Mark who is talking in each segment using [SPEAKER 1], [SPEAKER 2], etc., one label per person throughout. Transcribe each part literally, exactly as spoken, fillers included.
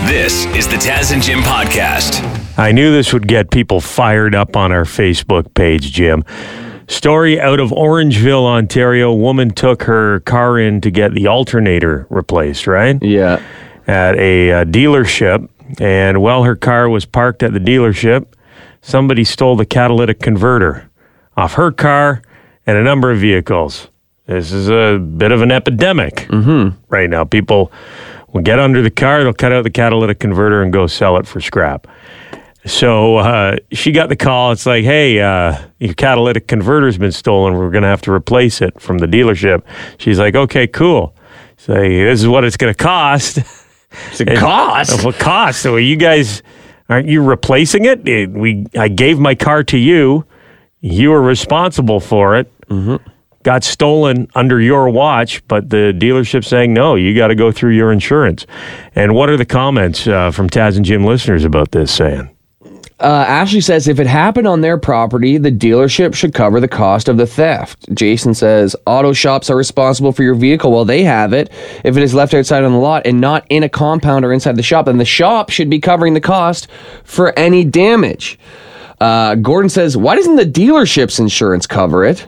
[SPEAKER 1] This is the Taz and Jim podcast.
[SPEAKER 2] I knew this would get people fired up on our Facebook page, Jim. Story out of Orangeville, Ontario. Woman took her car in to get the alternator replaced, right?
[SPEAKER 3] Yeah.
[SPEAKER 2] At a uh, dealership. And while her car was parked at the dealership, somebody stole the catalytic converter off her car and a number of vehicles. This is a bit of an epidemic mm-hmm. right now. People will get under the car, they'll cut out the catalytic converter and go sell it for scrap. So uh, she got the call. It's like, hey, uh, your catalytic converter's been stolen. We're going to have to replace it from the dealership. She's like, okay, cool. So this is what it's going to cost.
[SPEAKER 3] It's a cost?
[SPEAKER 2] What cost? So you guys, aren't you replacing it? it? We, I gave my car to you. You were responsible for it. Mm-hmm. Got stolen under your watch, but the dealership saying, no, you got to go through your insurance. And what are the comments uh, from Taz and Jim listeners about this saying?
[SPEAKER 3] Uh, Ashley says, if it happened on their property, the dealership should cover the cost of the theft. Jason says, auto shops are responsible for your vehicle while they have it. If it is left outside on the lot and not in a compound or inside the shop, then the shop should be covering the cost for any damage. Uh, Gordon says, why doesn't the dealership's insurance cover it?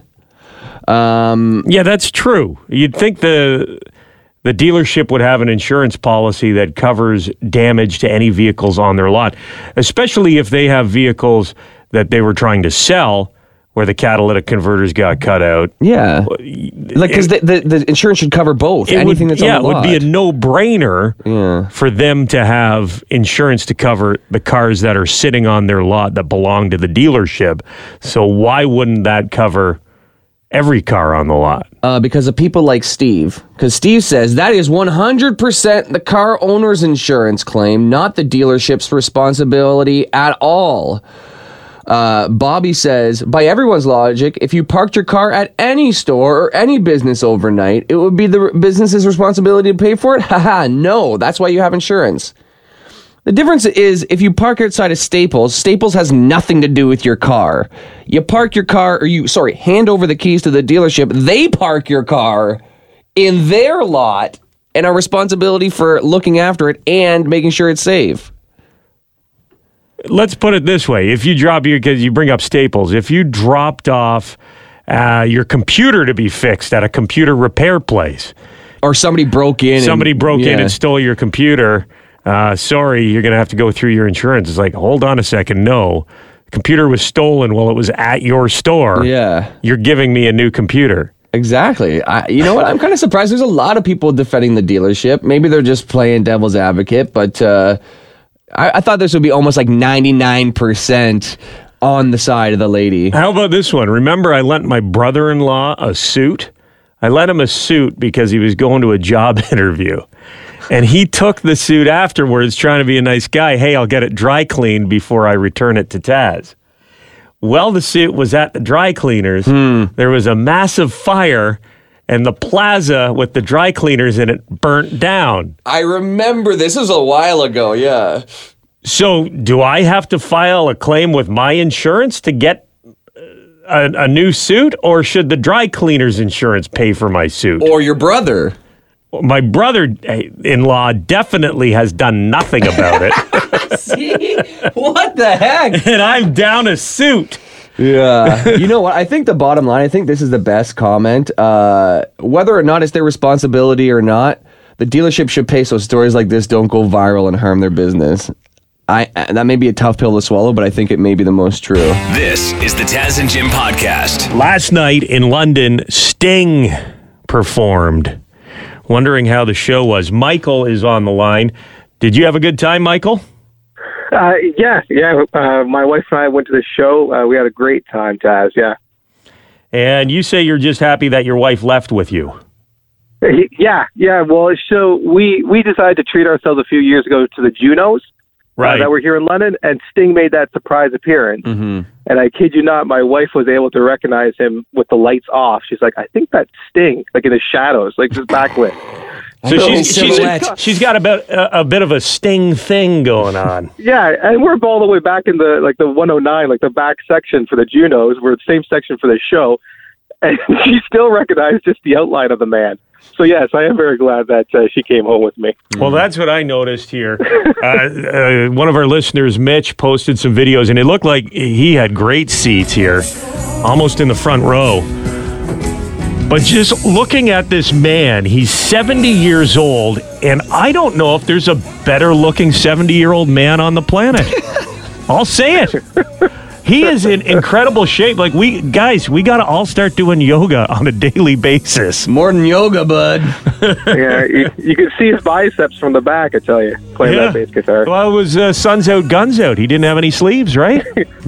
[SPEAKER 2] Um, yeah, that's true. You'd think the the dealership would have an insurance policy that covers damage to any vehicles on their lot, especially if they have vehicles that they were trying to sell where the catalytic converters got cut out.
[SPEAKER 3] Yeah. Like, because the, the, the insurance should cover both. Anything
[SPEAKER 2] would,
[SPEAKER 3] that's
[SPEAKER 2] yeah,
[SPEAKER 3] on the lot.
[SPEAKER 2] Yeah, it would be a no-brainer yeah. for them to have insurance to cover the cars that are sitting on their lot that belong to the dealership. So why wouldn't that cover every car on the lot?
[SPEAKER 3] Uh, because of people like Steve. Because Steve says that is one hundred percent the car owner's insurance claim, not the dealership's responsibility at all. Uh, Bobby says, by everyone's logic, if you parked your car at any store or any business overnight, it would be the business's responsibility to pay for it? Haha, no, that's why you have insurance. The difference is if you park outside of Staples, Staples has nothing to do with your car. You park your car, or you, sorry, hand over the keys to the dealership. They park your car in their lot and are responsibility for looking after it and making sure it's safe.
[SPEAKER 2] Let's put it this way. If you drop your, because you bring up Staples, if you dropped off uh, your computer to be fixed at a computer repair place.
[SPEAKER 3] Or somebody broke in.
[SPEAKER 2] Somebody
[SPEAKER 3] and,
[SPEAKER 2] broke
[SPEAKER 3] yeah.
[SPEAKER 2] in and stole your computer. Uh, sorry, you're going to have to go through your insurance. It's like, hold on a second. No, the computer was stolen while it was at your store.
[SPEAKER 3] Yeah.
[SPEAKER 2] You're giving me a new computer.
[SPEAKER 3] Exactly. I, you know what? I'm kind of surprised. There's a lot of people defending the dealership. Maybe they're just playing devil's advocate, but uh, I, I thought this would be almost like ninety-nine percent on the side of the lady.
[SPEAKER 2] How about this one? Remember, I lent my brother-in-law a suit? I lent him a suit because he was going to a job interview. And he took the suit afterwards, trying to be a nice guy. Hey, I'll get it dry cleaned before I return it to Taz. Well, the suit was at the dry cleaners. Hmm. There was a massive fire, and the plaza with the dry cleaners in it burnt down.
[SPEAKER 3] I remember this. This was a while ago, yeah.
[SPEAKER 2] So do I have to file a claim with my insurance to get a, a new suit, or should the dry cleaners insurance pay for my suit?
[SPEAKER 3] Or your brother?
[SPEAKER 2] My brother-in-law definitely has done nothing about it.
[SPEAKER 3] See? What the heck?
[SPEAKER 2] And I'm down a suit.
[SPEAKER 3] Yeah. You know what? I think the bottom line, I think this is the best comment. Uh, whether or not it's their responsibility or not, the dealership should pay so stories like this don't go viral and harm their business. I That may be a tough pill to swallow, but I think it may be the most true.
[SPEAKER 1] This is the Taz and Jim podcast.
[SPEAKER 2] Last night in London, Sting performed. Wondering how the show was. Michael is on the line. Did you have a good time, Michael?
[SPEAKER 4] Uh, yeah, yeah. Uh, my wife and I went to the show. Uh, we had a great time, Taz, yeah.
[SPEAKER 2] And you say you're just happy that your wife left with you.
[SPEAKER 4] Yeah, yeah. Well, so we, we decided to treat ourselves a few years ago to the Junos.
[SPEAKER 2] Right.
[SPEAKER 4] Uh, that were here in London, and Sting made that surprise appearance. Mm-hmm. And I kid you not, my wife was able to recognize him with the lights off. She's like, I think that's Sting, like in the shadows, like just backlit.
[SPEAKER 2] So she's she's, she's got a bit, a, a bit of a Sting thing going on.
[SPEAKER 4] Yeah, and we're all the way back in the like the one oh nine, like the back section for the Junos. We're the same section for the show, and she still recognized just the outline of the man. So yes, I am very glad that uh, she came home with me.
[SPEAKER 2] Well, that's what I noticed here. Uh, uh, one of our listeners, Mitch, posted some videos, and it looked like he had great seats here, almost in the front row. But just looking at this man, he's seventy years old, and I don't know if there's a better-looking seventy-year-old man on the planet. I'll say it. He is in incredible shape. Like, we guys, we got to all start doing yoga on a daily basis.
[SPEAKER 3] More than yoga, bud.
[SPEAKER 4] Yeah, you, you can see his biceps from the back, I tell you, playing
[SPEAKER 2] Yeah.
[SPEAKER 4] that bass guitar.
[SPEAKER 2] Well, it was uh, Suns Out, Guns Out. He didn't have any sleeves, right?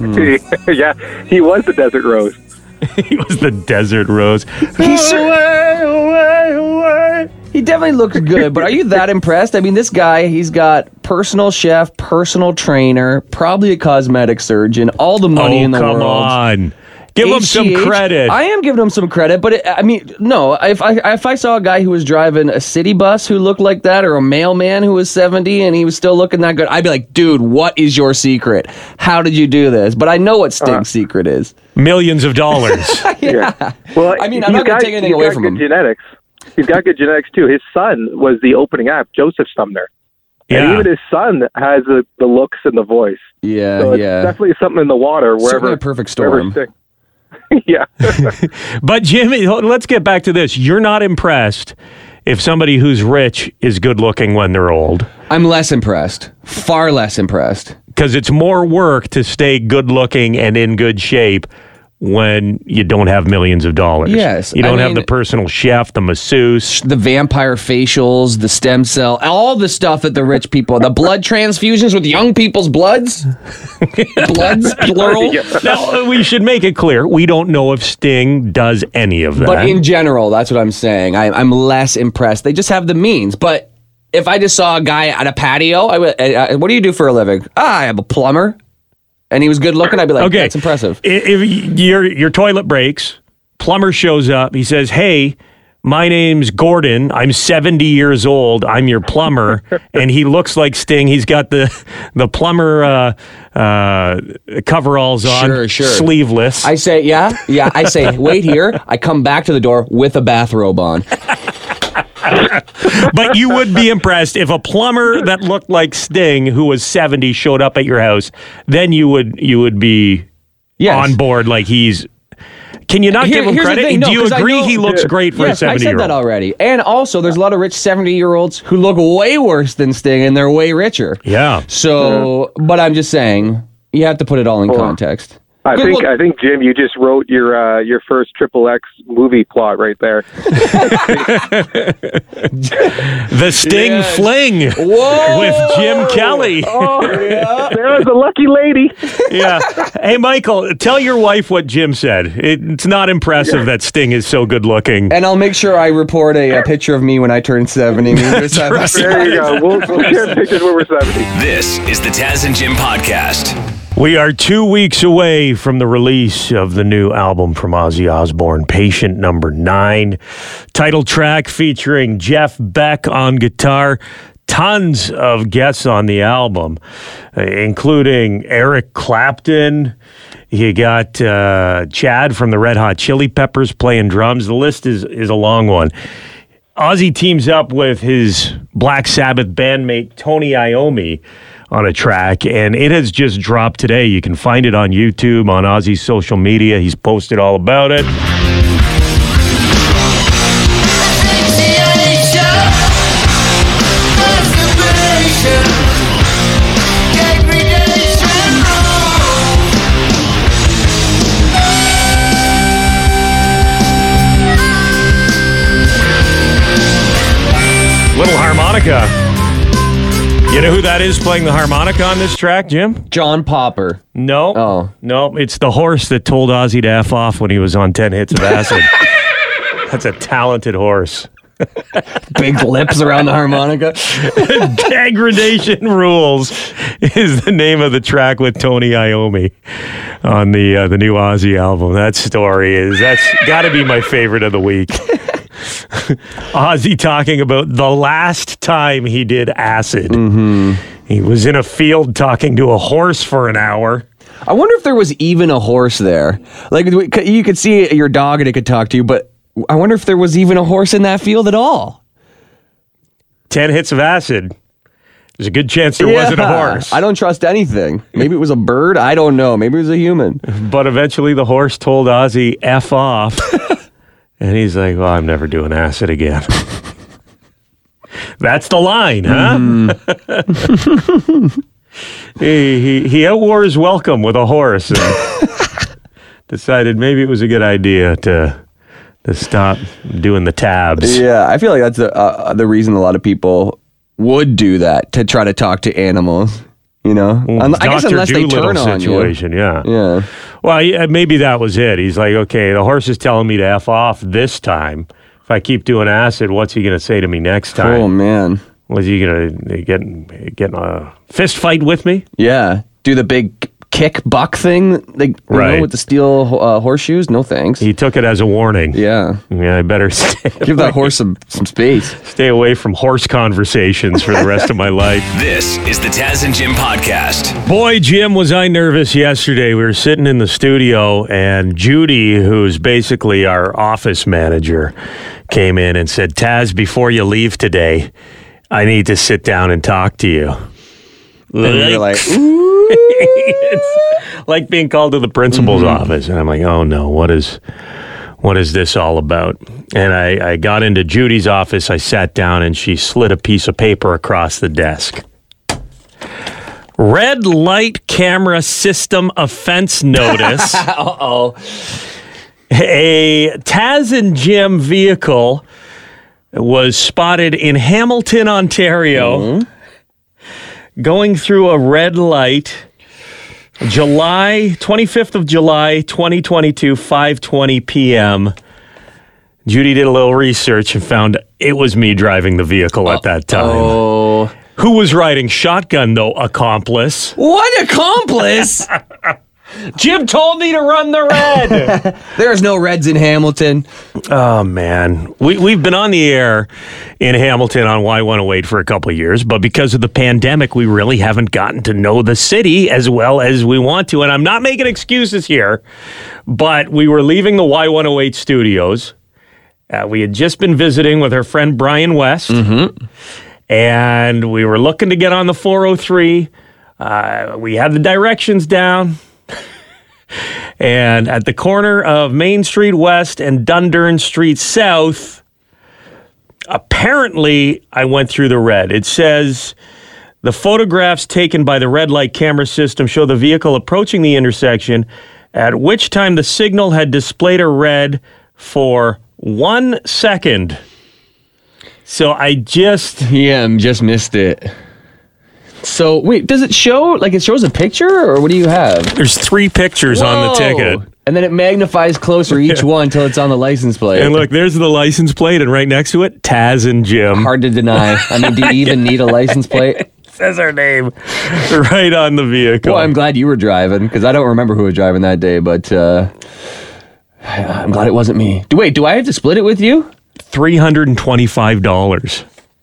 [SPEAKER 4] Yeah, he was the Desert Rose.
[SPEAKER 2] He was the Desert Rose.
[SPEAKER 3] He's
[SPEAKER 2] away, away, away.
[SPEAKER 3] He definitely looks good, but are you that impressed? I mean, this guy, he's got personal chef, personal trainer, probably a cosmetic surgeon, all the money
[SPEAKER 2] Oh,
[SPEAKER 3] in the
[SPEAKER 2] come
[SPEAKER 3] world.
[SPEAKER 2] on. Give him some
[SPEAKER 3] H G H,
[SPEAKER 2] credit.
[SPEAKER 3] I am giving him some credit, but it, I mean, no. If I if I saw a guy who was driving a city bus who looked like that, or a mailman who was seventy and he was still looking that good, I'd be like, dude, what is your secret? How did you do this? But I know what Sting's
[SPEAKER 4] Uh,
[SPEAKER 3] secret is.
[SPEAKER 2] Millions of dollars.
[SPEAKER 3] Yeah.
[SPEAKER 4] Well,
[SPEAKER 3] I mean, I'm
[SPEAKER 4] he's
[SPEAKER 3] not gonna
[SPEAKER 4] got-
[SPEAKER 3] take anything
[SPEAKER 4] he's
[SPEAKER 3] away
[SPEAKER 4] got
[SPEAKER 3] from
[SPEAKER 4] good
[SPEAKER 3] him.
[SPEAKER 4] genetics. He's got good genetics too. His son was the opening act, Joseph Sumner. And
[SPEAKER 2] Yeah.
[SPEAKER 4] even his son has the, the looks and the voice.
[SPEAKER 3] Yeah,
[SPEAKER 4] So it's
[SPEAKER 3] yeah.
[SPEAKER 4] definitely something in the water wherever.
[SPEAKER 3] Certainly a perfect
[SPEAKER 4] wherever
[SPEAKER 3] storm.
[SPEAKER 4] Sting- yeah.
[SPEAKER 2] But Jimmy, let's get back to this. You're not impressed if somebody who's rich is good looking when they're old,
[SPEAKER 3] I'm less impressed. Far less impressed.
[SPEAKER 2] because it's more work to stay good looking and in good shape when you don't have millions of dollars.
[SPEAKER 3] Yes,
[SPEAKER 2] You don't
[SPEAKER 3] I
[SPEAKER 2] have
[SPEAKER 3] mean-
[SPEAKER 2] the personal chef, the masseuse.
[SPEAKER 3] The vampire facials, the stem cell, all the stuff that the rich people, the blood transfusions with young people's bloods, bloods, plural.
[SPEAKER 2] Now, we should make it clear, we don't know if Sting does any of that.
[SPEAKER 3] But in general, that's what I'm saying. I, I'm less impressed. They just have the means. But if I just saw a guy at a patio, I would. Uh, what do you do for a living? Ah, I am a plumber, and he was good looking. I'd be like,
[SPEAKER 2] Okay,
[SPEAKER 3] that's impressive.
[SPEAKER 2] I- If your your toilet breaks, plumber shows up. He says, "Hey, my name's Gordon. I'm seventy years old. I'm your plumber." And he looks like Sting. He's got the the plumber uh, uh, coveralls on,
[SPEAKER 3] Sure, sure.
[SPEAKER 2] sleeveless.
[SPEAKER 3] I say, yeah, yeah. I say, wait here. I come back to the door with a bathrobe on.
[SPEAKER 2] But you would be impressed if a plumber that looked like Sting, who was seventy, showed up at your house. Then you would you would be
[SPEAKER 3] Yes.
[SPEAKER 2] on board like he's. Can you not
[SPEAKER 3] Here-
[SPEAKER 2] give him
[SPEAKER 3] here's the
[SPEAKER 2] credit?
[SPEAKER 3] thing, no,
[SPEAKER 2] Do you
[SPEAKER 3] 'cause I
[SPEAKER 2] agree
[SPEAKER 3] know-
[SPEAKER 2] he looks great for
[SPEAKER 3] Yes,
[SPEAKER 2] a
[SPEAKER 3] I said
[SPEAKER 2] seventy-year-old?
[SPEAKER 3] that already. And also, there's a lot of rich seventy-year-olds who look way worse than Sting, and they're way richer.
[SPEAKER 2] Yeah.
[SPEAKER 3] So, but I'm just saying, you have to put it all in context.
[SPEAKER 4] I
[SPEAKER 3] Good
[SPEAKER 4] think
[SPEAKER 3] look-
[SPEAKER 4] I think Jim, you just wrote your uh, your first Triple X movie plot right there.
[SPEAKER 2] The Sting
[SPEAKER 3] Yes.
[SPEAKER 2] Fling
[SPEAKER 3] Whoa!
[SPEAKER 2] with Jim Kelly.
[SPEAKER 4] Oh, there was a lucky lady.
[SPEAKER 2] Yeah. Hey, Michael, tell your wife what Jim said. It, it's not impressive that Sting is so good looking.
[SPEAKER 3] And I'll make sure I report a, a picture of me when I turn seventy.
[SPEAKER 2] right.
[SPEAKER 4] There you go. We'll, we'll share pictures when we're seventy.
[SPEAKER 1] This is the Taz and Jim podcast.
[SPEAKER 2] We are two weeks away from the release of the new album from Ozzy Osbourne, Patient Number Nine. Title track featuring Jeff Beck on guitar. Tons of guests on the album, uh, including Eric Clapton. You got uh, Chad from the Red Hot Chili Peppers playing drums. The list is, is a long one. Ozzy teams up with his Black Sabbath bandmate Tony Iommi on a track, and it has just dropped today. You can find it on YouTube, on Ozzy's social media. He's posted all about it. Little harmonica. You know who that is playing the harmonica on this track, Jim?
[SPEAKER 3] John Popper.
[SPEAKER 2] No.
[SPEAKER 3] Oh.
[SPEAKER 2] No, it's the horse that told Ozzy to F off when he was on ten hits of acid. That's a talented horse.
[SPEAKER 3] Big lips around the harmonica.
[SPEAKER 2] Degradation Rules is the name of the track with Tony Iommi on the uh, the new Ozzy album. That story is, that's got to be my favorite of the week. Ozzy talking about the last time he did acid. Mm-hmm. He was in a field talking to a horse for an hour.
[SPEAKER 3] I wonder if there was even a horse there. Like, you could see your dog and it could talk to you, but I wonder if there was even a horse in that field at all.
[SPEAKER 2] Ten hits of acid. There's a good chance there wasn't a horse.
[SPEAKER 3] I don't trust anything. Maybe it was a bird. I don't know. Maybe it was a human.
[SPEAKER 2] But eventually the horse told Ozzy, F off. And he's like, well, I'm never doing acid again. That's the line, huh? Mm. he, he, he outwore his welcome with a horse and decided maybe it was a good idea to to stop doing the tabs.
[SPEAKER 3] Yeah, I feel like that's the, uh, the reason a lot of people would do that, to try to talk to animals, you know?
[SPEAKER 2] Well,
[SPEAKER 3] Un- I guess
[SPEAKER 2] Doctor
[SPEAKER 3] unless they
[SPEAKER 2] Dolittle
[SPEAKER 3] turn on
[SPEAKER 2] situation,
[SPEAKER 3] you.
[SPEAKER 2] yeah.
[SPEAKER 3] Yeah.
[SPEAKER 2] Well, yeah, maybe that was it. He's like, okay, the horse is telling me to F off this time. If I keep doing acid, what's he going to say to me next time?
[SPEAKER 3] Oh, man.
[SPEAKER 2] Was he going to get, get in a fist fight with me?
[SPEAKER 3] Yeah. Do the big kick buck thing, like, you
[SPEAKER 2] Right.
[SPEAKER 3] know, with the steel uh, horseshoes? No thanks.
[SPEAKER 2] He took it as a warning.
[SPEAKER 3] Yeah.
[SPEAKER 2] Yeah, I better stay
[SPEAKER 3] Give that horse some, some space.
[SPEAKER 2] stay away from horse conversations for the rest of my life.
[SPEAKER 1] This is the Taz and Jim podcast.
[SPEAKER 2] Boy, Jim, was I nervous yesterday. We were sitting in the studio, and Judy, who's basically our office manager, came in and said, Taz, before you leave today, I need to sit down and talk to you.
[SPEAKER 3] And you're like, ooh.
[SPEAKER 2] It's like being called to the principal's
[SPEAKER 3] Mm-hmm.
[SPEAKER 2] office. And I'm like, oh no, what is what is this all about? And I, I got into Judy's office, I sat down, and she slid a piece of paper across the desk. Red light camera system offense notice.
[SPEAKER 3] Uh-oh.
[SPEAKER 2] A Taz and Jim vehicle was spotted in Hamilton, Ontario, mm-hmm. going through a red light. July, twenty-fifth of July, twenty twenty-two, five twenty p.m. Judy did a little research and found it was me driving the vehicle at that time.
[SPEAKER 3] Oh.
[SPEAKER 2] Who was riding shotgun, though? Accomplice.
[SPEAKER 3] What accomplice?
[SPEAKER 2] Jim told me to run the red.
[SPEAKER 3] There's no reds in Hamilton.
[SPEAKER 2] Oh, man. We, we've been on the air in Hamilton on Y one oh eight for a couple of years, but because of the pandemic, we really haven't gotten to know the city as well as we want to. And I'm not making excuses here, but we were leaving the Y one oh eight studios. Uh, we had just been visiting with our friend Brian West, mm-hmm. and we were looking to get on the four oh three. Uh, we had the directions down. And at the corner of Main Street West and Dundurn Street South, apparently I went through the red. It says the photographs taken by the red light camera system show the vehicle approaching the intersection, at which time the signal had displayed a red for one second. So I just...
[SPEAKER 3] Yeah, just missed it. So, wait, does it show, like it shows a picture, or what do you have?
[SPEAKER 2] There's three pictures
[SPEAKER 3] Whoa.
[SPEAKER 2] on the ticket.
[SPEAKER 3] And then it magnifies closer each one until it's on the license plate.
[SPEAKER 2] And look, there's the license plate, and right next to it, Taz and Jim.
[SPEAKER 3] Hard to deny. I mean, do you even need a license plate?
[SPEAKER 2] Says our name right on the vehicle.
[SPEAKER 3] Well, I'm glad you were driving, because I don't remember who was driving that day, but uh, I'm glad it wasn't me. Do, wait, do I have to split it with you?
[SPEAKER 2] three hundred twenty-five dollars.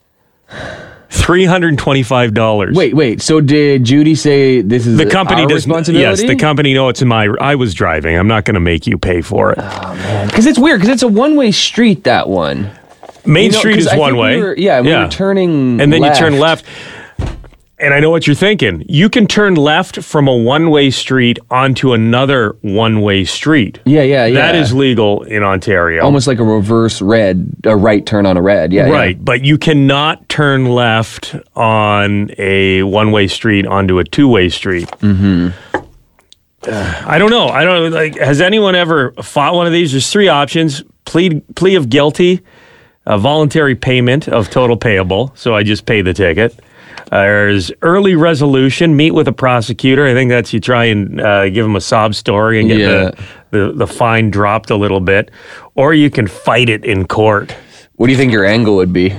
[SPEAKER 2] three hundred twenty-five dollars.
[SPEAKER 3] Wait, wait. So did Judy say this is
[SPEAKER 2] the company
[SPEAKER 3] our
[SPEAKER 2] does
[SPEAKER 3] responsibility?
[SPEAKER 2] Yes, the company. No, it's my. I was driving. I'm not going to make you pay for it.
[SPEAKER 3] Oh man, because it's weird. Because it's a one-way street. That one.
[SPEAKER 2] Main
[SPEAKER 3] You know,
[SPEAKER 2] Street
[SPEAKER 3] 'cause
[SPEAKER 2] is
[SPEAKER 3] I
[SPEAKER 2] one
[SPEAKER 3] think
[SPEAKER 2] way.
[SPEAKER 3] We were, yeah, we
[SPEAKER 2] yeah.
[SPEAKER 3] were turning,
[SPEAKER 2] and then
[SPEAKER 3] left.
[SPEAKER 2] you turn left. And I know what you're thinking. You can turn left from a one-way street onto another one-way street.
[SPEAKER 3] Yeah, yeah, yeah.
[SPEAKER 2] That is legal in Ontario.
[SPEAKER 3] Almost like a reverse red, a right turn on a red. Yeah,
[SPEAKER 2] Right, but you cannot turn left on a one-way street onto a two-way street. Mm-hmm. Uh, I don't know. I don't like. Has anyone ever fought one of these? There's three options: plead, plea of guilty, a voluntary payment of total payable. So I just pay the ticket. Uh, there's early resolution. Meet with a prosecutor. I think that's you try and uh, give them a sob story and get
[SPEAKER 3] Yeah.
[SPEAKER 2] the, the the fine dropped a little bit, or you can fight it in court.
[SPEAKER 3] What do you think your angle would be?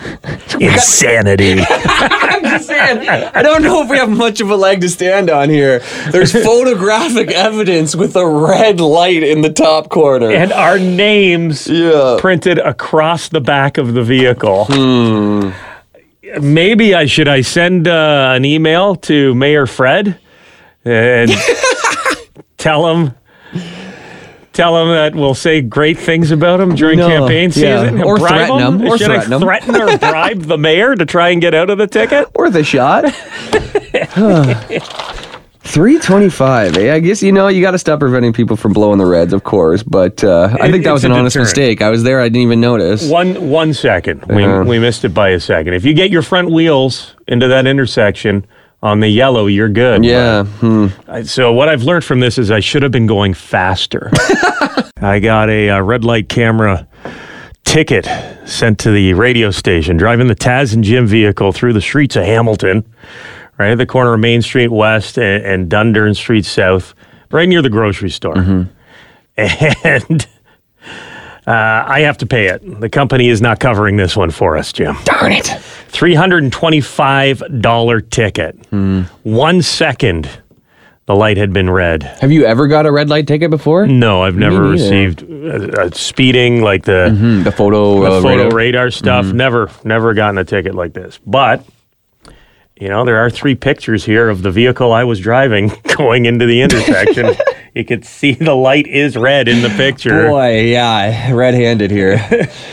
[SPEAKER 2] Insanity.
[SPEAKER 3] I'm just saying, I don't know if we have much of a leg to stand on here. There's photographic evidence with a red light in the top corner.
[SPEAKER 2] And our names
[SPEAKER 3] Yeah.
[SPEAKER 2] printed across the back of the vehicle.
[SPEAKER 3] Hmm.
[SPEAKER 2] Maybe I should I send uh, an email to Mayor Fred and tell him tell him that we'll say great things about him during
[SPEAKER 3] No,
[SPEAKER 2] campaign
[SPEAKER 3] yeah.
[SPEAKER 2] season? and
[SPEAKER 3] Or
[SPEAKER 2] bribe
[SPEAKER 3] threaten him, or
[SPEAKER 2] Should
[SPEAKER 3] threaten
[SPEAKER 2] I
[SPEAKER 3] him.
[SPEAKER 2] threaten or bribe the mayor to try and get out of the ticket?
[SPEAKER 3] Worth a shot. three twenty-five, eh? I guess, you know, you got to stop preventing people from blowing the reds, of course. But uh, I
[SPEAKER 2] It-
[SPEAKER 3] think that was
[SPEAKER 2] it's
[SPEAKER 3] an
[SPEAKER 2] a
[SPEAKER 3] honest
[SPEAKER 2] deterrent.
[SPEAKER 3] mistake. I was there. I didn't even notice.
[SPEAKER 2] One one second. We,
[SPEAKER 3] Yeah.
[SPEAKER 2] we missed it by a second. If you get your front wheels into that intersection on the yellow, you're good.
[SPEAKER 3] Yeah. Hmm.
[SPEAKER 2] I- So what I've learned from this is I should have been going faster. I got a, uh red light camera ticket sent to the radio station, driving the Taz and Jim vehicle through the streets of Hamilton, right at the corner of Main Street West and, and Dundurn Street South, right near the grocery store. And uh, I have to pay it. The company is not covering this one for us, Jim.
[SPEAKER 3] Darn it.
[SPEAKER 2] three hundred twenty-five dollars ticket. One second, the light had been red.
[SPEAKER 3] Have you ever got a red light ticket before?
[SPEAKER 2] No, I've never
[SPEAKER 3] neither.
[SPEAKER 2] received uh, uh, speeding like the,
[SPEAKER 3] Hmm, the photo,
[SPEAKER 2] the
[SPEAKER 3] uh,
[SPEAKER 2] photo
[SPEAKER 3] radar.
[SPEAKER 2] radar stuff. Never, never gotten a ticket like this. But, you know, there are three pictures here of the vehicle I was driving going into the intersection. You could see the light is red in the picture.
[SPEAKER 3] Boy, yeah, red-handed here.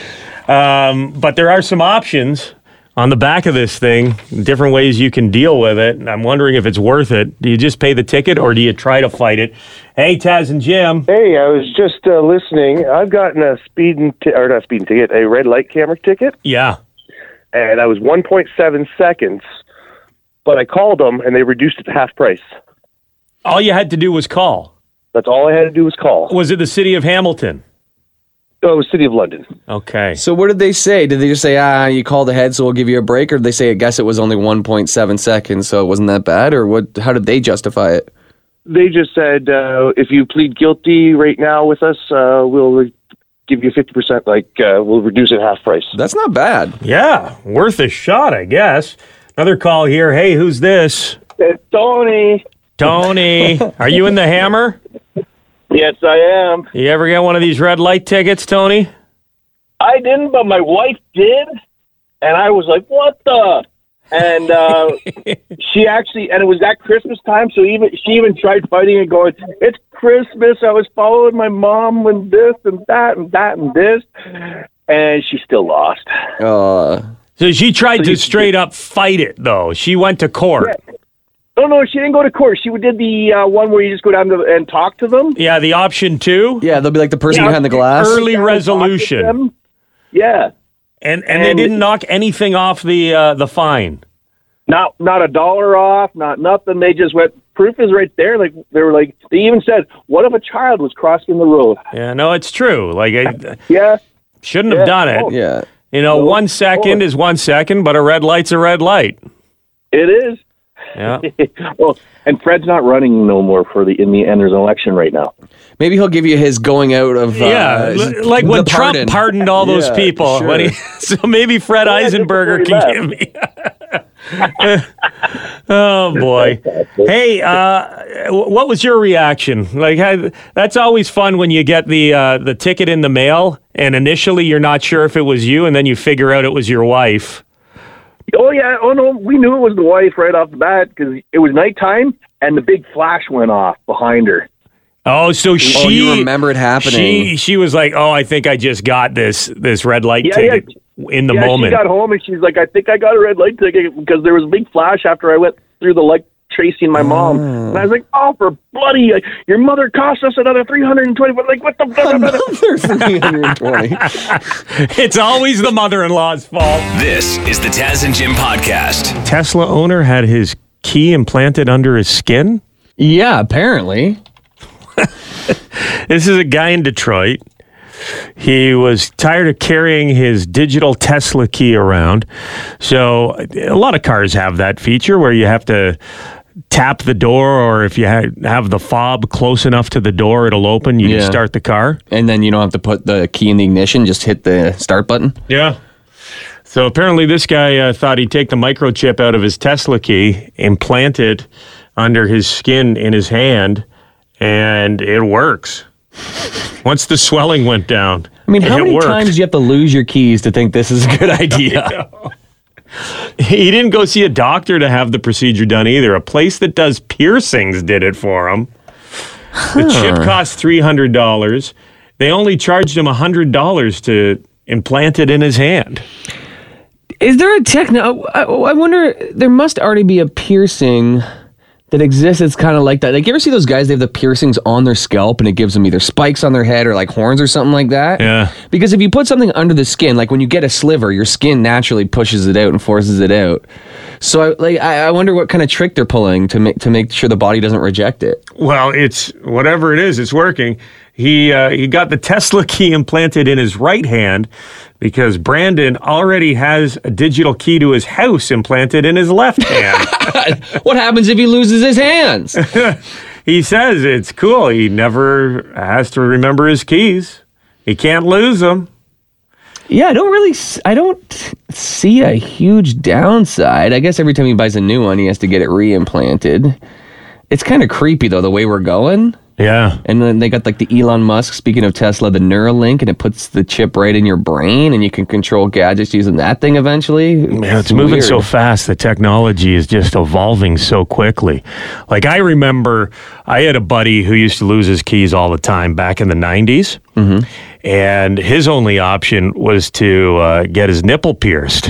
[SPEAKER 2] Um, but there are some options on the back of this thing, different ways you can deal with it. And I'm wondering if it's worth it. Do you just pay the ticket or do you try to fight it? Hey, Taz and Jim.
[SPEAKER 5] Hey, I was just uh, listening. I've gotten a speeding t- or not speeding ticket, a red light camera ticket,
[SPEAKER 2] Yeah.
[SPEAKER 5] and I was one point seven seconds. But I called them, and they reduced it to half price.
[SPEAKER 2] All you had to do was call.
[SPEAKER 5] That's all I had to do was call.
[SPEAKER 2] Was it the city of Hamilton?
[SPEAKER 5] Oh, it was City of London.
[SPEAKER 2] Okay.
[SPEAKER 3] So what did they say? Did they just say, ah, you called ahead, so we'll give you a break? Or did they say, I guess it was only one point seven seconds, so it wasn't that bad? Or what? How did they justify it?
[SPEAKER 5] They just said, uh, if you plead guilty right now with us, uh, we'll re- give you fifty percent, like, uh, we'll reduce it half price.
[SPEAKER 3] That's not bad.
[SPEAKER 2] Yeah, worth a shot, I guess. Another call here. Hey, who's this?
[SPEAKER 5] It's Tony.
[SPEAKER 2] Tony. Are you in the Hammer?
[SPEAKER 5] Yes, I am.
[SPEAKER 2] You ever get one of these red light tickets, Tony?
[SPEAKER 5] I didn't, but my wife did, and I was like, what the? And uh, she actually, and it was at Christmas time, so even she even tried fighting and going, it's Christmas, I was following my mom and this and that and that and this, and she still lost.
[SPEAKER 3] Uh,
[SPEAKER 2] So she tried to straight up fight it, though. She went to court.
[SPEAKER 5] No, no, she didn't go to court. She did the uh, one where you just go down to, and talk to them.
[SPEAKER 2] Yeah, the option two,
[SPEAKER 3] yeah, they'll be like the person
[SPEAKER 5] Yeah,
[SPEAKER 3] behind the glass.
[SPEAKER 2] early
[SPEAKER 5] Down and talk to
[SPEAKER 2] resolution.
[SPEAKER 5] them. Yeah.
[SPEAKER 2] And and they
[SPEAKER 5] And-
[SPEAKER 2] didn't knock anything off the uh, the fine.
[SPEAKER 5] Not not a dollar off, not nothing. They just went, proof is right there. Like they were like, they even said, what if a child was crossing the road?
[SPEAKER 2] Yeah, no, it's true. Like I
[SPEAKER 5] Yeah.
[SPEAKER 2] shouldn't
[SPEAKER 5] Yeah.
[SPEAKER 2] have done it.
[SPEAKER 5] Oh.
[SPEAKER 3] Yeah.
[SPEAKER 2] You know,
[SPEAKER 5] No.
[SPEAKER 2] one second
[SPEAKER 5] Oh.
[SPEAKER 2] is one second, but a red light's a red light.
[SPEAKER 5] It is.
[SPEAKER 2] Yeah.
[SPEAKER 5] Well, and Fred's not running no more for the in the and there's an election right now.
[SPEAKER 3] Maybe he'll give you his going out of uh,
[SPEAKER 2] Yeah, l- like when
[SPEAKER 3] the
[SPEAKER 2] Trump
[SPEAKER 3] pardon.
[SPEAKER 2] pardoned all those
[SPEAKER 3] Yeah,
[SPEAKER 2] people.
[SPEAKER 3] sure.
[SPEAKER 2] When he, so maybe Fred
[SPEAKER 5] Yeah, just
[SPEAKER 2] Eisenberger
[SPEAKER 5] before
[SPEAKER 2] can
[SPEAKER 5] he
[SPEAKER 2] give me. Oh boy! Hey, uh, w- what was your reaction? Like, how, that's always fun when you get the uh, the ticket in the mail, and initially you're not sure if it was you, and then you figure out it was your wife.
[SPEAKER 5] Oh yeah. Oh no, we knew it was the wife right off the bat because it was nighttime and the big flash went off behind her.
[SPEAKER 2] Oh, so she
[SPEAKER 3] Oh, you remember it happening.
[SPEAKER 2] She she was like, "Oh, I think I just got this this red light
[SPEAKER 5] Yeah,
[SPEAKER 2] ticket
[SPEAKER 5] yeah.
[SPEAKER 2] in the
[SPEAKER 5] yeah,
[SPEAKER 2] moment."
[SPEAKER 5] she got home and she's like, I think I got a red light ticket because there was a big flash after I went through the light chasing my mom. And I was like, oh, for bloody, like, your mother cost us another three hundred twenty. But like, what the?
[SPEAKER 3] Another three hundred twenty.
[SPEAKER 2] It's always the mother-in-law's fault.
[SPEAKER 1] This is the Taz and Jim podcast.
[SPEAKER 2] Tesla owner had his key implanted under his skin.
[SPEAKER 3] Yeah, apparently.
[SPEAKER 2] This is a guy in Detroit. He was tired of carrying his digital Tesla key around. So a lot of cars have that feature where you have to tap the door, or if you ha- have the fob close enough to the door, it'll open. You
[SPEAKER 3] Yeah.
[SPEAKER 2] can start the car.
[SPEAKER 3] And then you don't have to put the key in the ignition, just hit the start button.
[SPEAKER 2] Yeah. So apparently this guy uh, thought he'd take the microchip out of his Tesla key, implant it under his skin in his hand, and it works. Once the swelling went down,
[SPEAKER 3] I mean, how
[SPEAKER 2] it
[SPEAKER 3] many
[SPEAKER 2] worked.
[SPEAKER 3] times do you have to lose your keys to think this is a good idea?
[SPEAKER 2] He didn't go see a doctor to have the procedure done either. A place that does piercings did it for him. The chip cost three hundred dollars. They only charged him one hundred dollars to implant it in his hand.
[SPEAKER 3] Is there a techno? I, I wonder. There must already be a piercing that exists. It's kind of like that. Like, you ever see those guys? They have the piercings on their scalp, and it gives them either spikes on their head or like horns or something like that.
[SPEAKER 2] Yeah.
[SPEAKER 3] Because if you put something under the skin, like when you get a sliver, your skin naturally pushes it out and forces it out. So, like, I, I wonder what kind of trick they're pulling to make to make sure the body doesn't reject it.
[SPEAKER 2] Well, it's whatever it is, it's working. He uh, he got the Tesla key implanted in his right hand because Brandon already has a digital key to his house implanted in his left hand.
[SPEAKER 3] What happens if he loses his hands?
[SPEAKER 2] He says it's cool. He never has to remember his keys. He can't lose them.
[SPEAKER 3] Yeah, I don't really, s- I don't see a huge downside. I guess every time he buys a new one, he has to get it re-implanted. It's kind of creepy, though, the way we're going.
[SPEAKER 2] Yeah.
[SPEAKER 3] And then they got like the Elon Musk, speaking of Tesla, the Neuralink, and it puts the chip right in your brain, and you can control gadgets using that thing eventually.
[SPEAKER 2] Man, it's moving so fast. The technology is just evolving so quickly. Like, I remember I had a buddy who used to lose his keys all the time back in the nineties. Mm-hmm. And his only option was to uh, get his nipple pierced.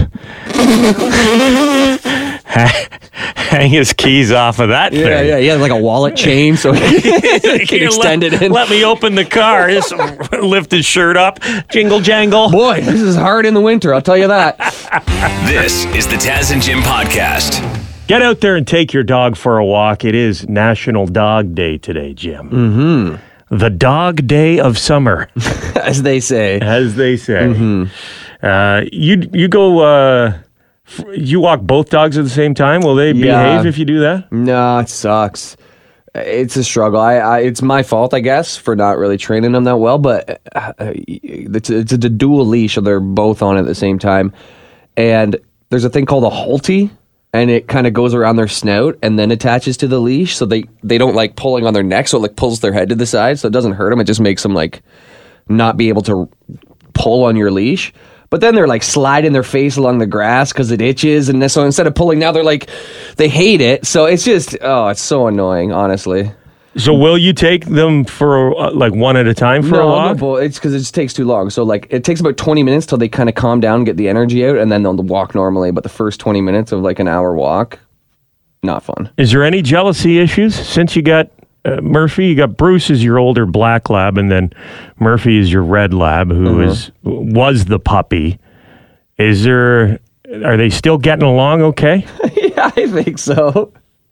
[SPEAKER 2] Hang his keys off of that
[SPEAKER 3] Yeah,
[SPEAKER 2] thing.
[SPEAKER 3] yeah, yeah, like a wallet chain, so he can extend
[SPEAKER 2] let,
[SPEAKER 3] it in.
[SPEAKER 2] Let me open the car. Just lift his shirt up. Jingle jangle.
[SPEAKER 3] Boy, this is hard in the winter, I'll tell you that.
[SPEAKER 1] This is the Taz and Jim podcast.
[SPEAKER 2] Get out there and take your dog for a walk. It is National Dog Day today, Jim. Mm-hmm. The dog day of summer,
[SPEAKER 3] As they say.
[SPEAKER 2] as they say.
[SPEAKER 3] Mm-hmm.
[SPEAKER 2] Uh, you you go. Uh, f- you walk both dogs at the same time. Will they
[SPEAKER 3] Yeah.
[SPEAKER 2] behave if you do that?
[SPEAKER 3] No, it sucks. It's a struggle. I, I it's my fault, I guess, for not really training them that well. But uh, it's a, it's a dual leash, so they're both on at the same time. And there's a thing called a halty, and it kind of goes around their snout and then attaches to the leash, so they they don't like pulling on their neck, so it like pulls their head to the side, so it doesn't hurt them. It just makes them like not be able to pull on your leash. But then they're like sliding their face along the grass because it itches, and so instead of pulling, now they're like, they hate it. So it's just, oh, it's so annoying, honestly.
[SPEAKER 2] So will you take them for uh, like one at a time for a
[SPEAKER 3] No,
[SPEAKER 2] walk?
[SPEAKER 3] no, but it's because it just takes too long. So like, it takes about twenty minutes till they kind of calm down, get the energy out, and then they'll walk normally. But the first twenty minutes of like an hour walk, not fun.
[SPEAKER 2] Is there any jealousy issues since you got uh, Murphy? You got Bruce is your older black lab, and then Murphy is your red lab, who
[SPEAKER 3] Mm-hmm.
[SPEAKER 2] is was the puppy. Is there? Are they still getting along okay?
[SPEAKER 3] Yeah, I think so.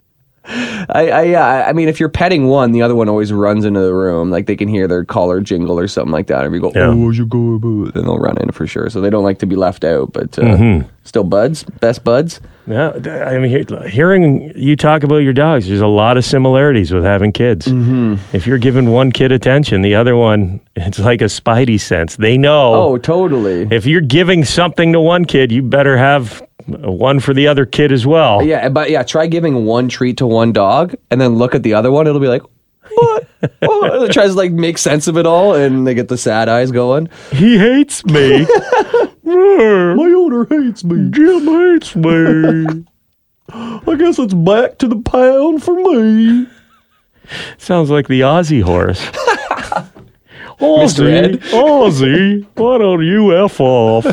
[SPEAKER 3] I, I yeah, I- I mean, if you're petting one, the other one always runs into the room. Like they can hear their collar jingle or something like that. If you go,
[SPEAKER 2] Yeah.
[SPEAKER 3] oh, where's you go, boo?" Then they'll run in for sure. So they don't like to be left out, but uh,
[SPEAKER 2] Mm-hmm.
[SPEAKER 3] still buds, best buds.
[SPEAKER 2] Yeah, I mean, he- hearing you talk about your dogs, there's a lot of similarities with having kids. Mm-hmm. If you're giving one kid attention, the other one, it's like a spidey sense. They know.
[SPEAKER 3] Oh, totally.
[SPEAKER 2] If you're giving something to one kid, you better have one for the other kid as well.
[SPEAKER 3] Yeah, but yeah, try giving one treat to one dog and then look at the other one. It'll be like, what? what? And it tries to like make sense of it all, and they get the sad eyes going.
[SPEAKER 2] He hates me.
[SPEAKER 3] My owner hates me.
[SPEAKER 2] Jim hates me.
[SPEAKER 3] I guess it's back to the pound for me.
[SPEAKER 2] Sounds like the Aussie horse.
[SPEAKER 3] Mister Ed.
[SPEAKER 2] Aussie, why don't you F off?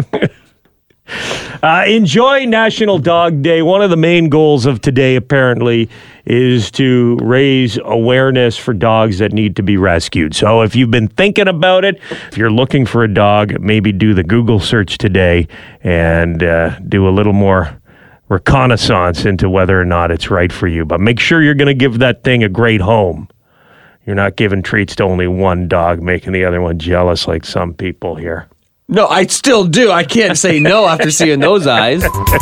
[SPEAKER 2] Uh, enjoy National Dog Day. One of the main goals of today, apparently, is to raise awareness for dogs that need to be rescued. So if you've been thinking about it, if you're looking for a dog, maybe do the Google search today and uh, do a little more reconnaissance into whether or not it's right for you. But make sure you're going to give that thing a great home. You're not giving treats to only one dog, making the other one jealous like some people here.
[SPEAKER 3] No, I still do. I can't say no after seeing those eyes.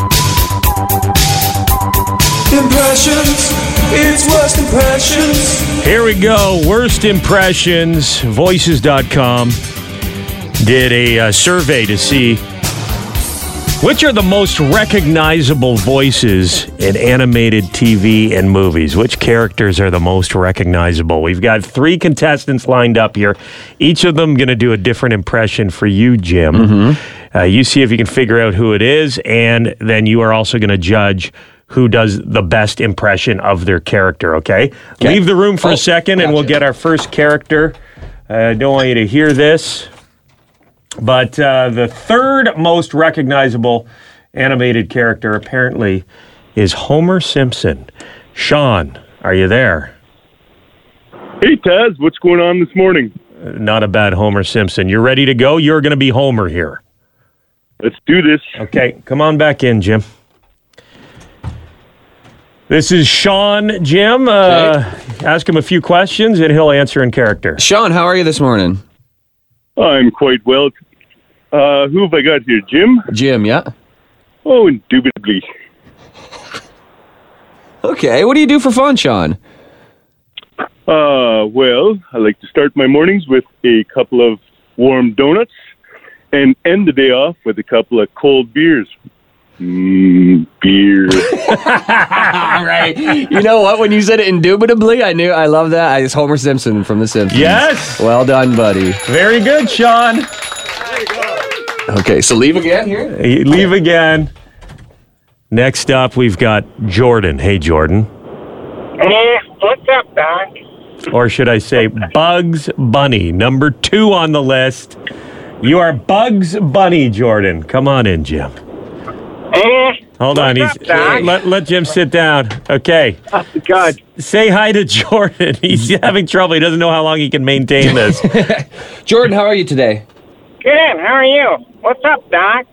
[SPEAKER 6] Impressions, it's worst impressions.
[SPEAKER 2] Here we go. Worst impressions. Voices dot com did a uh, survey to see which are the most recognizable voices in animated T V and movies. Which characters are the most recognizable? We've got three contestants lined up here. Each of them going to do a different impression for you, Jim. Uh, you see if you can figure out who it is, and then you are also going to judge who does the best impression of their character, okay?
[SPEAKER 3] Okay.
[SPEAKER 2] Leave the room for
[SPEAKER 3] Oh,
[SPEAKER 2] a second, and we'll
[SPEAKER 3] gotcha.
[SPEAKER 2] get our first character. I don't want you to hear this, but uh, the third most recognizable animated character apparently is Homer Simpson. Sean, are you there?
[SPEAKER 7] Hey, Taz, what's going on this morning?
[SPEAKER 2] Not a bad Homer Simpson. You're ready to go? You're going to be Homer here.
[SPEAKER 7] Let's do this.
[SPEAKER 2] Okay, come on back in, Jim. This is Sean, Jim. Uh, ask him a few questions, and he'll answer in character.
[SPEAKER 3] Sean, how are you this morning?
[SPEAKER 7] I'm quite well. Uh, who have I got here? Jim?
[SPEAKER 3] Jim, yeah?
[SPEAKER 7] Oh, indubitably.
[SPEAKER 3] Okay, what do you do for fun, Sean?
[SPEAKER 7] Uh, well, I like to start my mornings with a couple of warm donuts and end the day off with a couple of cold beers. Mmm, beer.
[SPEAKER 3] All right. You know what? When you said it indubitably, I knew. I love that. It's Homer Simpson from The Simpsons.
[SPEAKER 2] Yes!
[SPEAKER 3] Well done, buddy.
[SPEAKER 2] Very good, Sean.
[SPEAKER 3] Okay, so leave again here?
[SPEAKER 2] You leave again. Next up, we've got Jordan. Hey, Jordan.
[SPEAKER 8] Hey, what's up, Doc?
[SPEAKER 2] Or should I say Bugs Bunny, number two on the list. You are Bugs Bunny, Jordan. Come on in, Jim.
[SPEAKER 8] Hey,
[SPEAKER 2] Hold on. He's,
[SPEAKER 8] up, Doc?
[SPEAKER 2] let, let Jim sit down. Okay.
[SPEAKER 8] oh, God.
[SPEAKER 2] Say hi to Jordan. He's having trouble. He doesn't know how long he can maintain this.
[SPEAKER 3] Jordan, how are you today?
[SPEAKER 8] Good, how are you? What's up, Doc?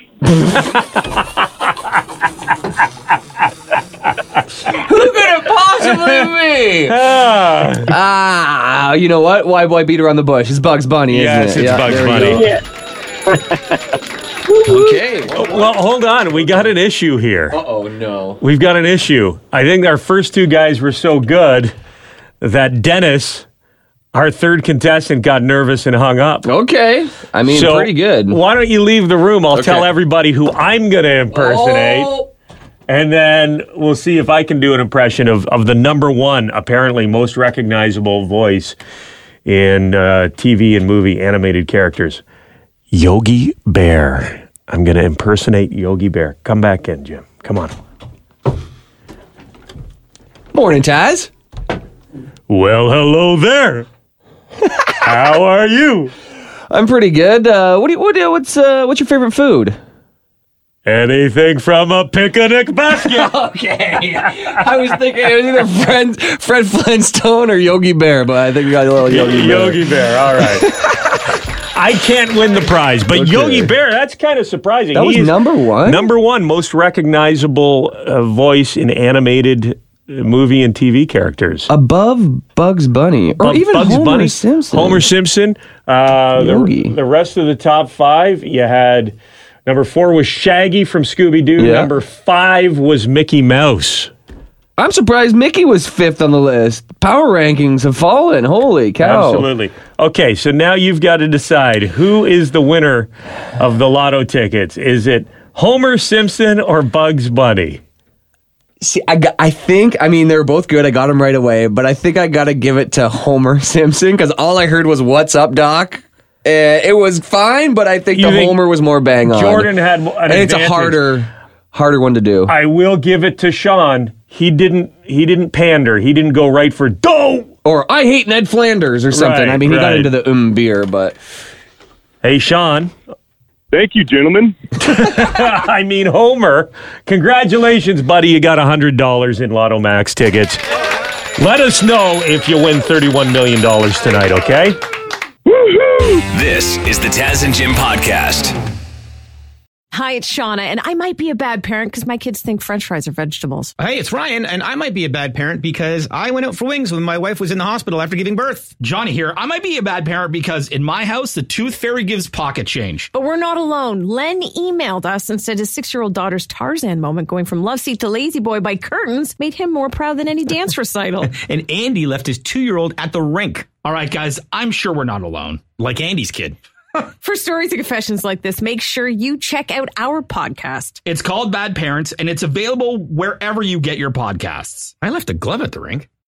[SPEAKER 3] Who could it possibly be?
[SPEAKER 2] Ah,
[SPEAKER 3] Ah, you know what? Why boy beat around the bush? It's Bugs Bunny, isn't
[SPEAKER 2] yes,
[SPEAKER 3] it?
[SPEAKER 2] it's Bugs
[SPEAKER 3] there we
[SPEAKER 2] Bunny.
[SPEAKER 3] go. Okay.
[SPEAKER 2] Well, hold on. We got an issue here.
[SPEAKER 3] Uh-oh, no.
[SPEAKER 2] We've got an issue. I think our first two guys were so good that Dennis, our third contestant, got nervous and hung up.
[SPEAKER 3] Okay. I mean,
[SPEAKER 2] So,
[SPEAKER 3] pretty good.
[SPEAKER 2] Why don't you leave the room? I'll
[SPEAKER 3] Okay.
[SPEAKER 2] tell everybody who I'm going to impersonate.
[SPEAKER 3] Oh.
[SPEAKER 2] And then we'll see if I can do an impression of, of the number one, apparently most recognizable voice in uh, T V and movie animated characters, Yogi Bear. I'm going to impersonate Yogi Bear. Come back in, Jim. Come on.
[SPEAKER 3] Morning, Taz.
[SPEAKER 2] Well, hello there. How are you?
[SPEAKER 3] I'm pretty good. Uh, what do you, what do you, what's uh, what's your favorite food?
[SPEAKER 2] Anything from a picnic basket.
[SPEAKER 3] Okay. I was thinking it was either Fred, Fred Flintstone or Yogi Bear, but I think we got a little Yogi Bear.
[SPEAKER 2] Yogi Bear, all right. I can't win the prize, but
[SPEAKER 3] Okay.
[SPEAKER 2] Yogi Bear, that's kind of surprising.
[SPEAKER 3] That was
[SPEAKER 2] He's
[SPEAKER 3] number one?
[SPEAKER 2] Number one most recognizable uh, voice in animated uh, movie and T V characters.
[SPEAKER 3] Above Bugs Bunny. Or
[SPEAKER 2] Bu-
[SPEAKER 3] even
[SPEAKER 2] Bugs
[SPEAKER 3] Homer
[SPEAKER 2] Bunny,
[SPEAKER 3] Simpson.
[SPEAKER 2] Homer Simpson. Uh,
[SPEAKER 3] Yogi.
[SPEAKER 2] the, the rest of the top five, you had number four was Shaggy from Scooby-Doo.
[SPEAKER 3] Yeah.
[SPEAKER 2] Number five was Mickey Mouse.
[SPEAKER 3] I'm surprised Mickey was fifth on the list. Power rankings have fallen. Holy cow.
[SPEAKER 2] Absolutely. Okay, so now you've got to decide who is the winner of the lotto tickets. Is it Homer Simpson or Bugs Bunny?
[SPEAKER 3] See, I, got, I think, I mean, they're both good. I got them right away, but I think I got to give it to Homer Simpson because all I heard was, "What's up, Doc?" Uh, it was fine, but I think
[SPEAKER 2] You
[SPEAKER 3] the
[SPEAKER 2] think
[SPEAKER 3] Homer was more bang on.
[SPEAKER 2] Jordan had an
[SPEAKER 3] and it's a
[SPEAKER 2] advantage.
[SPEAKER 3] harder, harder one to do.
[SPEAKER 2] I will give it to Sean. He didn't. He didn't pander. He didn't go right for do.
[SPEAKER 3] Or I hate Ned Flanders or something.
[SPEAKER 2] Right,
[SPEAKER 3] I mean, he got
[SPEAKER 2] right.
[SPEAKER 3] into the um beer, but
[SPEAKER 2] Hey, Sean.
[SPEAKER 7] Thank you, gentlemen.
[SPEAKER 2] I mean Homer. Congratulations, buddy. You got one hundred dollars in Lotto Max tickets. Let us know if you win thirty-one million dollars tonight, okay?
[SPEAKER 1] This is the Taz and Jim podcast.
[SPEAKER 9] Hi, it's Shauna, and I might be a bad parent because my kids think French fries are vegetables.
[SPEAKER 10] Hey, it's Ryan, and I might be a bad parent because I went out for wings when my wife was in the hospital after giving birth.
[SPEAKER 11] Johnny here. I might be a bad parent because in my house, the tooth fairy gives pocket change.
[SPEAKER 9] But we're not alone. Len emailed us and said his six-year-old daughter's Tarzan moment going from love seat to lazy boy by curtains made him more proud than any dance recital.
[SPEAKER 10] And Andy left his two-year-old at the rink.
[SPEAKER 11] All right, guys, I'm sure we're not alone. Like Andy's kid.
[SPEAKER 9] For stories and confessions like this, make sure you check out our podcast.
[SPEAKER 11] It's called Bad Parents, and it's available wherever you get your podcasts.
[SPEAKER 10] I left a glove at the rink.